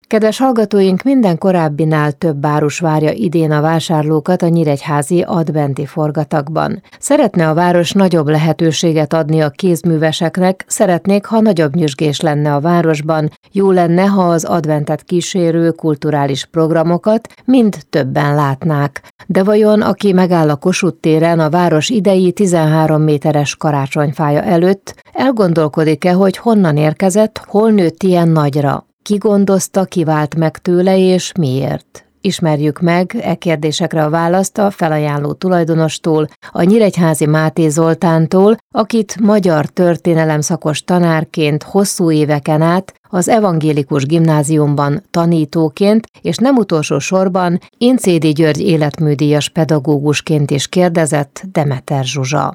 Kedves hallgatóink, minden korábbinál több árus várja idén a vásárlókat a nyíregyházi adventi forgatagban. Szeretne a város nagyobb lehetőséget adni a kézműveseknek, szeretnék, ha nagyobb nyüzsgés lenne a városban, jó lenne, ha az adventet kísérő kulturális programokat mind többen látnák. De vajon aki megáll a Kossuth téren a város idei 13 méteres karácsonyfája előtt, elgondolkodik-e, hogy honnan érkezett, hol nőtt ilyen nagyra? Ki gondozta, ki vált meg tőle és miért? Ismerjük meg e kérdésekre a választ a felajánló tulajdonostól, a nyíregyházi Máté Zoltántól, akit magyar történelemszakos tanárként hosszú éveken át az evangélikus gimnáziumban tanítóként, és nem utolsó sorban Incédi György életműdíjas pedagógusként is kérdezett Demeter Zsuzsa.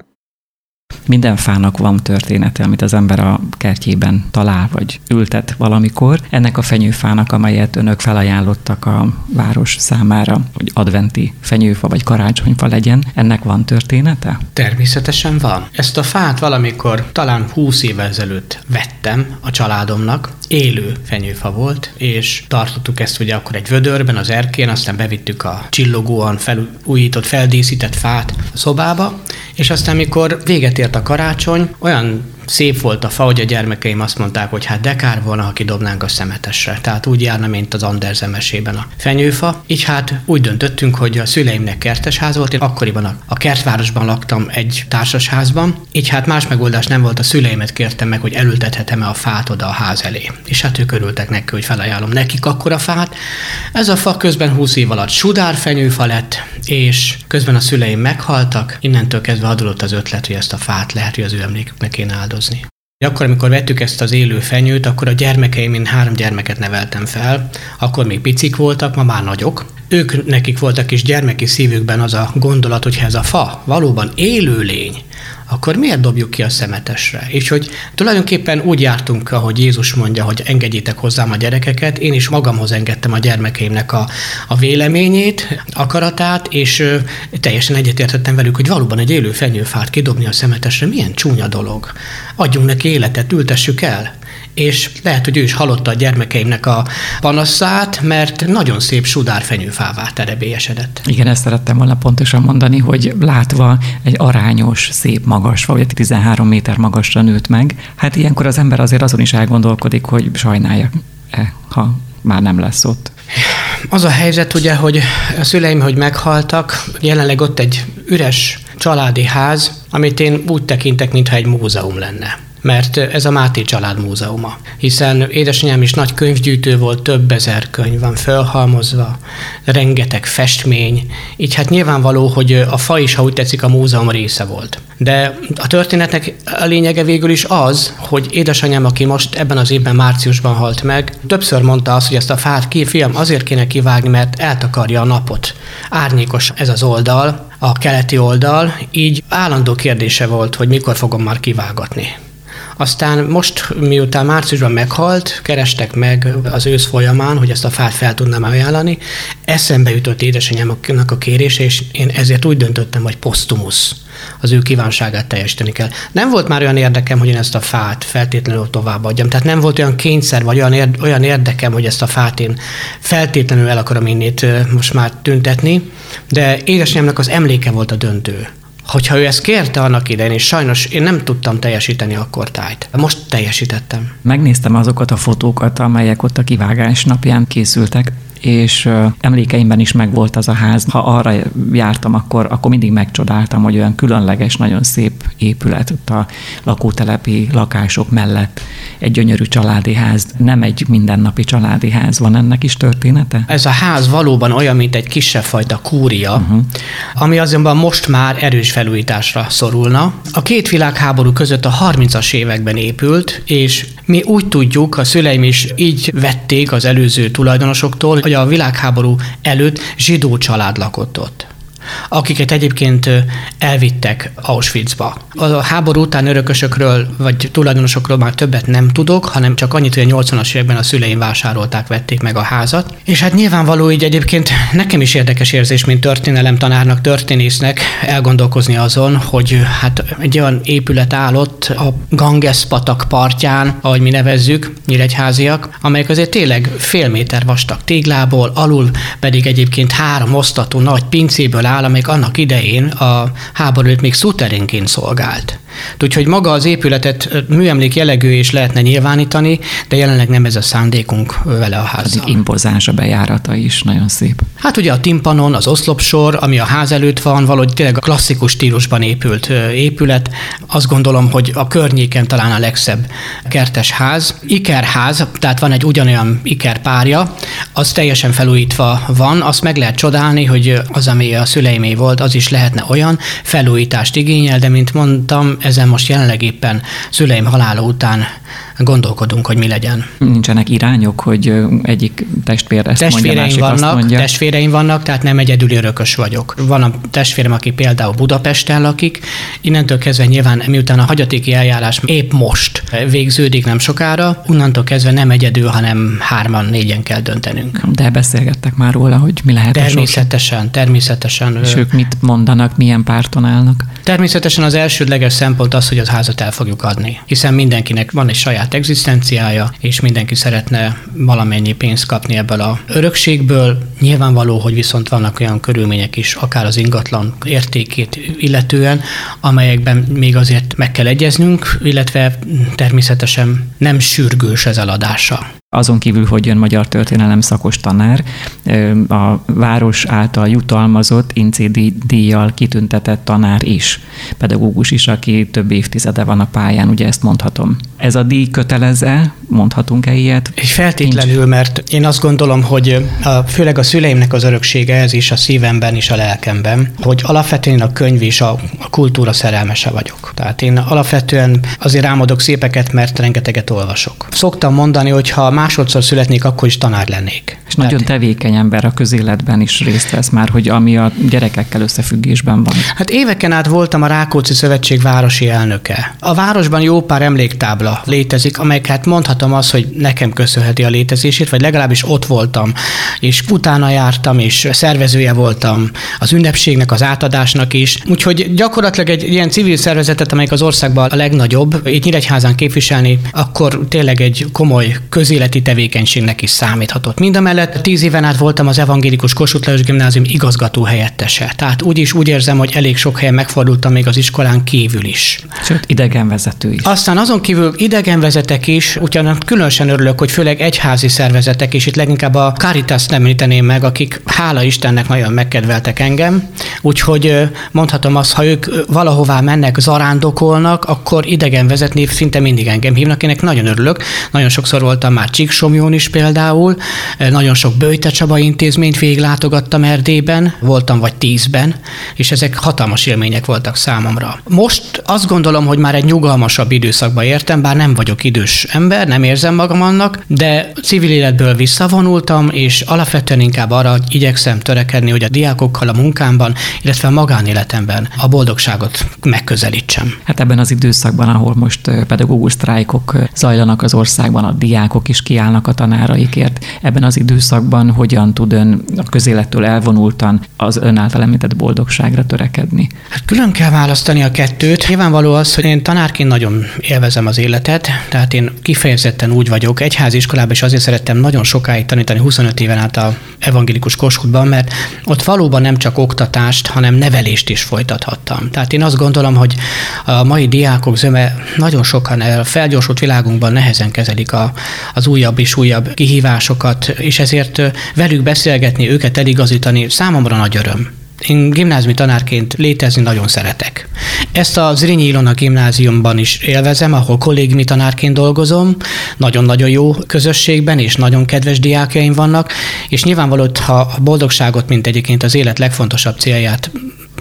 Minden fának van története, amit az ember a kertjében talál, vagy ültet valamikor. Ennek a fenyőfának, amelyet önök felajánlottak a város számára, hogy adventi fenyőfa vagy karácsonyfa legyen, ennek van története? Természetesen van. Ezt a fát valamikor, talán 20 évvel ezelőtt vettem a családomnak. Élő fenyőfa volt, és tartottuk ezt ugye akkor egy vödörben, az erkén, aztán bevittük a csillogóan felújított, feldíszített fát a szobába, és aztán mikor véget ért a karácsony, olyan szép volt a fa, hogy a gyermekeim azt mondták, hogy hát de kár volna, ha kidobnánk a szemetesre. Tehát úgy járna, mint az Andersen mesében a fenyőfa. Így hát úgy döntöttünk, hogy a szüleimnek kertesház volt, én akkoriban a kertvárosban laktam egy társasházban, így hát más megoldás nem volt, a szüleimet kértem meg, hogy elültethetem-e a fát oda a ház elé. És hát ők örültek neki, hogy felajánlom nekik akkor a fát. Ez a fa közben 20 év alatt sudárfenyőfa lett, és közben a szüleim meghaltak, innentől kezdve adódott az ötlet, hogy ezt a fát lehet, hogy az ő emléküknek kéne áldozni. Akkor, amikor vettük ezt az élő fenyőt, akkor a gyermekeim, én 3 gyermeket neveltem fel, akkor még picik voltak, ma már nagyok. Ők nekik voltak is gyermeki szívükben az a gondolat, hogy ha ez a fa valóban élő lény, akkor miért dobjuk ki a szemetesre? És hogy tulajdonképpen úgy jártunk, ahogy Jézus mondja, hogy engedjétek hozzám a gyerekeket, én is magamhoz engedtem a gyermekeimnek a véleményét, akaratát, és teljesen egyetértettem velük, hogy valóban egy élő fenyőfát kidobni a szemetesre, milyen csúnya dolog. Adjunk neki életet, ültessük el. És lehet, hogy ő is hallotta a gyermekeimnek a panaszát, mert nagyon szép sudárfenyőfává terebélyesedett. Igen, ezt szerettem volna pontosan mondani, hogy látva egy arányos, szép magas fa, vagy 13 méter magasra nőtt meg, hát ilyenkor az ember azért azon is elgondolkodik, hogy sajnálja-e, ha már nem lesz ott. Az a helyzet ugye, hogy a szüleim, hogy meghaltak, jelenleg ott egy üres családi ház, amit én úgy tekintek, mintha egy múzeum lenne. Mert ez a Máté család múzeuma. Hiszen édesanyám is nagy könyvgyűjtő volt, több ezer könyv van felhalmozva, rengeteg festmény, így hát nyilvánvaló, hogy a fa is, ha úgy tetszik, a múzeum része volt. De a történetnek a lényege végül is az, hogy édesanyám, aki most ebben az évben márciusban halt meg, többször mondta azt, hogy ezt a fát fiam, azért kéne kivágni, mert eltakarja a napot. Árnyékos ez az oldal, a keleti oldal, így állandó kérdése volt, hogy mikor fogom már kivágatni. Aztán most, miután márciusban meghalt, kerestek meg az ősz folyamán, hogy ezt a fát fel tudnám ajánlani. Eszembe jutott édesanyámnak a kérése, és én ezért úgy döntöttem, hogy posztumusz. Az ő kívánságát teljesíteni kell. Nem volt már olyan érdekem, hogy én ezt a fát feltétlenül továbbadjam. Tehát nem volt olyan kényszer, vagy olyan érdekem, hogy ezt a fát én feltétlenül el akarom innét most már tüntetni, de édesanyámnak az emléke volt a döntő. Hogyha ő ezt kérte annak idején, és sajnos én nem tudtam teljesíteni akkor tájt. Most teljesítettem. Megnéztem azokat a fotókat, amelyek ott a kivágás napján készültek, és emlékeimben is megvolt az a ház. Ha arra jártam, akkor mindig megcsodáltam, hogy olyan különleges, nagyon szép épület ott a lakótelepi lakások mellett. Egy gyönyörű családi ház, nem egy mindennapi családi ház. Van ennek is története? Ez a ház valóban olyan, mint egy kisebb fajta kúria, ami azonban most már erős felújításra szorulna. A két világháború között a 30-as években épült, és mi úgy tudjuk, a szüleim is így vették az előző tulajdonosoktól, hogy a világháború előtt zsidó család lakott ott. akiket egyébként elvittek Auschwitzba. A háború után örökösökről vagy tulajdonosokról már többet nem tudok, hanem csak annyit, hogy a 80-as években a szüleim vásárolták, vették meg a házat. És hát nyilvánvaló így egyébként nekem is érdekes érzés, mint történelemtanárnak, történésznek elgondolkozni azon, hogy hát egy olyan épület állott a Ganges-patak partján, ahogy mi nevezzük, nyíregyháziak, amelyek azért tényleg fél méter vastag téglából, alul pedig egyébként 3 osztatú nagy pincéből áll, amelyik annak idején a háború előtt még szuterénként szolgált. Úgyhogy maga az épületet műemlék jellegű is lehetne nyilvánítani, de jelenleg nem ez a szándékunk vele a házzal. Pedig impozáns a bejárata is, nagyon szép. Hát ugye a timpanon, az oszlopsor, ami a ház előtt van, valahogy tényleg a klasszikus stílusban épült épület. Azt gondolom, hogy a környéken talán a legszebb kertes ház. Ikerház, tehát van egy ugyanolyan ikerpárja, az teljesen felújítva van, azt meg lehet csodálni, hogy az, ami a szüleimé volt, az is lehetne olyan, felújítást igényel, de mint mondtam, ezen most jelenleg éppen szüleim halála után gondolkodunk, hogy mi legyen. Nincsenek irányok, hogy egyik testvér ezt mondja, másik azt mondja? Testvéreim vannak, tehát nem egyedüli örökös vagyok. Van a testvérem, aki például Budapesten lakik, innentől kezdve nyilván miután a hagyatéki eljárás épp most végződik nem sokára, onnantól kezdve nem egyedül, hanem 3-4 kell döntenünk. De beszélgettek már róla, hogy mi lehet Természetesen. És ők mit mondanak, milyen párton állnak? Természetesen az elsődleges szempont az, hogy az házat el fogjuk adni, hiszen mindenkinek van egy saját egzisztenciája, és mindenki szeretne valamennyi pénzt kapni ebből a örökségből. Nyilvánvaló, hogy viszont vannak olyan körülmények is, akár az ingatlan értékét illetően, amelyekben még azért meg kell egyeznünk, illetve természetesen nem sürgős ez eladása. Azon kívül, hogy jön magyar történelem szakos tanár, a város által jutalmazott INCI-díjjal kitüntetett tanár is, pedagógus is, aki több évtizede van a pályán, ugye ezt mondhatom. Ez a díj kötelez-e? Mondhatunk-e ilyet? Feltétlenül, mert én azt gondolom, hogy főleg a szüleimnek az öröksége, ez is a szívemben és a lelkemben, hogy alapvetően a könyv és a kultúra szerelmese vagyok. Tehát én alapvetően azért álmodok szépeket, mert rengeteget olvasok. Szoktam mondani, hogy ha másodszor születnék, akkor is tanár lennék. És nagyon tevékeny ember, a közéletben is részt vesz már, hogy ami a gyerekekkel összefüggésben van. Hát éveken át voltam a Rákóczi Szövetség városi elnöke. A városban jó pár emléktábla létezik, amelyeket mondhatom azt, hogy nekem köszönheti a létezését, vagy legalábbis ott voltam, és utána jártam, és szervezője voltam az ünnepségnek, az átadásnak is. Úgyhogy gyakorlatilag egy ilyen civil szervezetet, amelyik az országban a legnagyobb, itt Nyíregyházán képviselni, akkor tényleg egy komoly közéleti tevékenységnek is számíthatott. Mindamellett 10 éven át voltam az Evangélikus Kossuth Lajos Gimnázium igazgató helyettese. Tehát úgy érzem, hogy elég sok helyen megfordultam még az iskolán kívül is. Sőt, idegenvezető is. Aztán azon kívül idegenvezetek is, ugyan különösen örülök, hogy főleg egyházi szervezetek is, itt leginkább a Caritas nem említeném meg, akik hála Istennek nagyon megkedveltek engem. Úgyhogy mondhatom azt, ha ők valahová mennek, zarándokolnak, akkor idegenvezetni szinte mindig engem hívnak. Ének nagyon örülök. Nagyon sokszor voltam már Csíksomlyón is például, nagyon sok Böjte Csaba intézményt végiglátogattam Erdélyben, voltam vagy 10-ben, és ezek hatalmas élmények voltak számomra. Most azt gondolom, hogy már egy nyugalmasabb időszakba értem, bár nem vagyok idős ember, nem érzem magam annak, de civil életből visszavonultam, és alapvetően inkább arra igyekszem törekedni, hogy a diákokkal a munkámban, illetve a magánéletemben a boldogságot megközelítsem. Hát ebben az időszakban, ahol most pedagógus sztrájkok zajlanak az országban, a diákok is kiállnak a tanáraikért. Ebben az időszakban hogyan tud ön a közélettől elvonultan az ön által említett boldogságra törekedni? Hát külön kell választani a kettőt. Nyilvánvaló az, hogy én tanárként nagyon élvezem az életet, tehát én kifejezetten úgy vagyok. Egyházi iskolában is azért szerettem nagyon sokáig tanítani, 25 éven át a Evangélikus Kossuthban, mert ott valóban nem csak oktatást, hanem nevelést is folytathattam. Tehát én azt gondolom, hogy a mai diákok zöme nagyon sokan a felgyorsult világunkban nehezen kezelik az újabb és újabb kihívásokat, és ezért velük beszélgetni, őket eligazítani számomra nagy öröm. Én gimnáziumi tanárként létezni nagyon szeretek. Ezt a Zrínyi Ilona gimnáziumban is élvezem, ahol kollégiumi tanárként dolgozom, nagyon-nagyon jó közösségben, és nagyon kedves diákjaim vannak, és nyilvánvaló, ha a boldogságot, mint egyébként az élet legfontosabb célját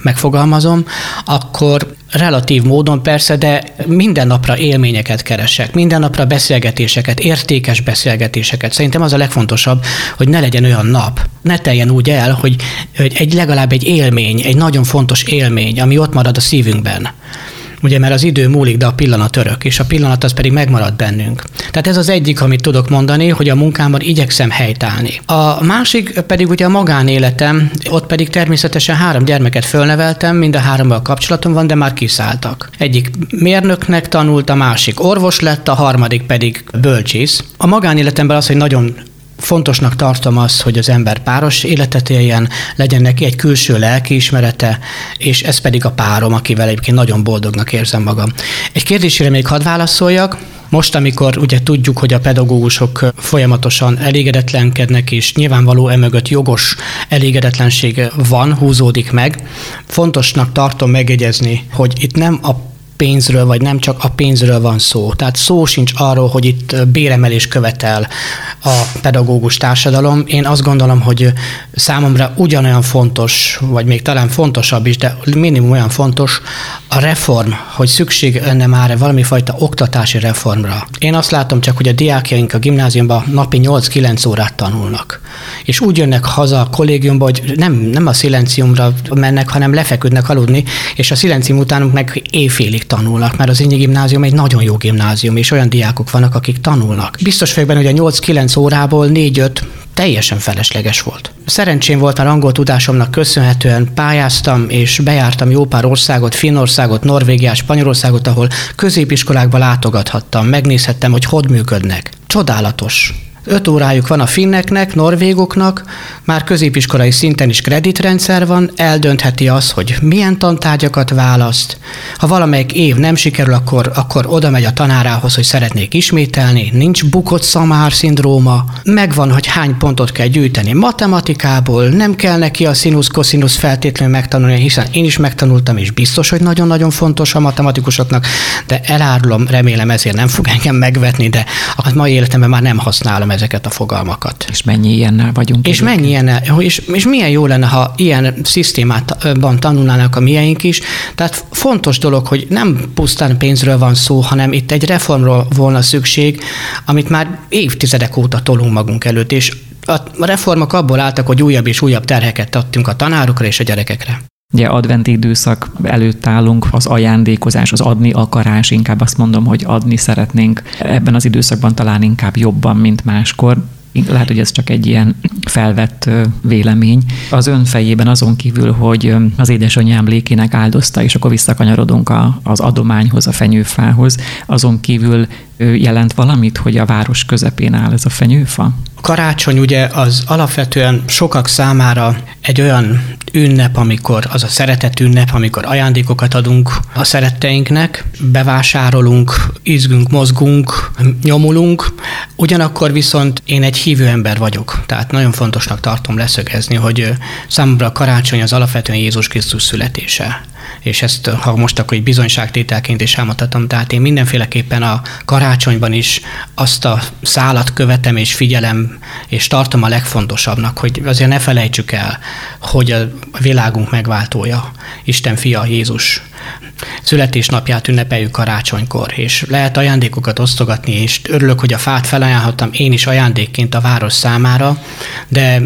megfogalmazom, akkor relatív módon persze, de minden napra élményeket keresek, minden napra beszélgetéseket, értékes beszélgetéseket. Szerintem az a legfontosabb, hogy ne legyen olyan nap, ne teljen úgy el, hogy legalább egy élmény, egy nagyon fontos élmény, ami ott marad a szívünkben. Ugye, mert az idő múlik, de a pillanat örök, és a pillanat az pedig megmarad bennünk. Tehát ez az egyik, amit tudok mondani, hogy a munkámban igyekszem helytállni. A másik pedig ugye a magánéletem, ott pedig természetesen 3 gyermeket fölneveltem, mind a 3-mal kapcsolatom van, de már kiszálltak. Egyik mérnöknek tanult, a másik orvos lett, a harmadik pedig bölcsész. A magánéletemben az, hogy nagyon fontosnak tartom azt, hogy az ember páros életet éljen, legyen neki egy külső lelkiismerete, és ez pedig a párom, akivel egyébként nagyon boldognak érzem magam. Egy kérdésére még hadd válaszoljak. Most, amikor ugye tudjuk, hogy a pedagógusok folyamatosan elégedetlenkednek, és nyilvánvaló emögött jogos elégedetlenség van, húzódik meg, fontosnak tartom megjegyezni, hogy itt nem a pénzről, vagy nem csak a pénzről van szó. Tehát szó sincs arról, hogy itt béremelés követel a pedagógus társadalom. Én azt gondolom, hogy számomra ugyanolyan fontos, vagy még talán fontosabb is, de minimum olyan fontos a reform, hogy szükség lenne már valami fajta oktatási reformra. Én azt látom csak, hogy a diákjaink a gimnáziumban napi 8-9 órát tanulnak. És úgy jönnek haza a kollégiumba, hogy nem a szilenciumra mennek, hanem lefeküdnek aludni, és a szilencium utánuk meg éjfélig tanulnak, mert az Ényi Gimnázium egy nagyon jó gimnázium, és olyan diákok vannak, akik tanulnak. Biztos vagyok benne, hogy a 8-9 órából 4-5 teljesen felesleges volt. Szerencsém volt, mert angol tudásomnak köszönhetően pályáztam, és bejártam jó pár országot, Finnországot, Norvégiát, Spanyolországot, ahol középiskolákba látogathattam, megnézhettem, hogy működnek. Csodálatos. 5 órájuk van a finneknek, norvégoknak, már középiskolai szinten is kreditrendszer van, eldöntheti azt, hogy milyen tantárgyakat választ. Ha valamelyik év nem sikerül, akkor oda megy a tanárához, hogy szeretnék ismételni, nincs bukott szamár-szindróma, megvan, hogy hány pontot kell gyűjteni matematikából, nem kell neki a színusz-koszinusz feltétlenül megtanulni, hiszen én is megtanultam, és biztos, hogy nagyon-nagyon fontos a matematikusoknak, de elárulom, remélem ezért nem fog engem megvetni, de a mai életemben már nem használom ezeket a fogalmakat. És mennyi ilyennel vagyunk? És mennyi ilyennel, és milyen jó lenne, ha ilyen szisztémában tanulnának a miénk is. Tehát fontos dolog, hogy nem pusztán pénzről van szó, hanem itt egy reformról volna szükség, amit már évtizedek óta tolunk magunk előtt, és a reformok abból álltak, hogy újabb és újabb terheket adtunk a tanárokra és a gyerekekre. Ugye adventi időszak előtt állunk, az ajándékozás, az adni akarás, inkább azt mondom, hogy adni szeretnénk ebben az időszakban talán inkább jobban, mint máskor. Lehet, hogy ez csak egy ilyen felvett vélemény. Az ön fejében azon kívül, hogy az édesanyja emlékének áldozta, és akkor visszakanyarodunk az adományhoz, a fenyőfához, azon kívül jelent valamit, hogy a város közepén áll ez a fenyőfa? Karácsony ugye az alapvetően sokak számára egy olyan ünnep, amikor az a szeretet ünnep, amikor ajándékokat adunk a szeretteinknek, bevásárolunk, izgünk, mozgunk, nyomulunk. Ugyanakkor viszont én egy hívő ember vagyok, tehát nagyon fontosnak tartom leszögezni, hogy számomra a karácsony az alapvetően Jézus Krisztus születése. És ezt, ha most akkor egy bizonyságtételként is elmondhatom, tehát én mindenféleképpen a karácsonyban is azt a szálat követem és figyelem, és tartom a legfontosabbnak, hogy azért ne felejtsük el, hogy a világunk megváltója, Isten fia, Jézus születésnapját ünnepeljük karácsonykor, és lehet ajándékokat osztogatni, és örülök, hogy a fát felajánlhattam én is ajándékként a város számára, de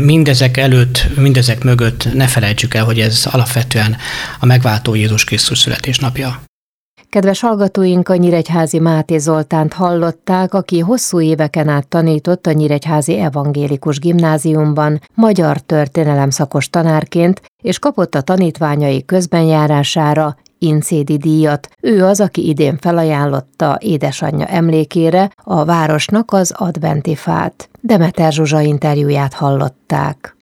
mindezek mögött ne felejtsük el, hogy ez alapvetően a megváltó Jézus Krisztus születésnapja. Kedves hallgatóink, a nyíregyházi Máté Zoltánt hallották, aki hosszú éveken át tanított a Nyíregyházi Evangélikus Gimnáziumban magyar történelem szakos tanárként, és kapott a tanítványai közbenjárására Incédi díjat. Ő az, aki idén felajánlotta édesanyja emlékére a városnak az adventi fát. Demeter Zsuzsa interjúját hallották.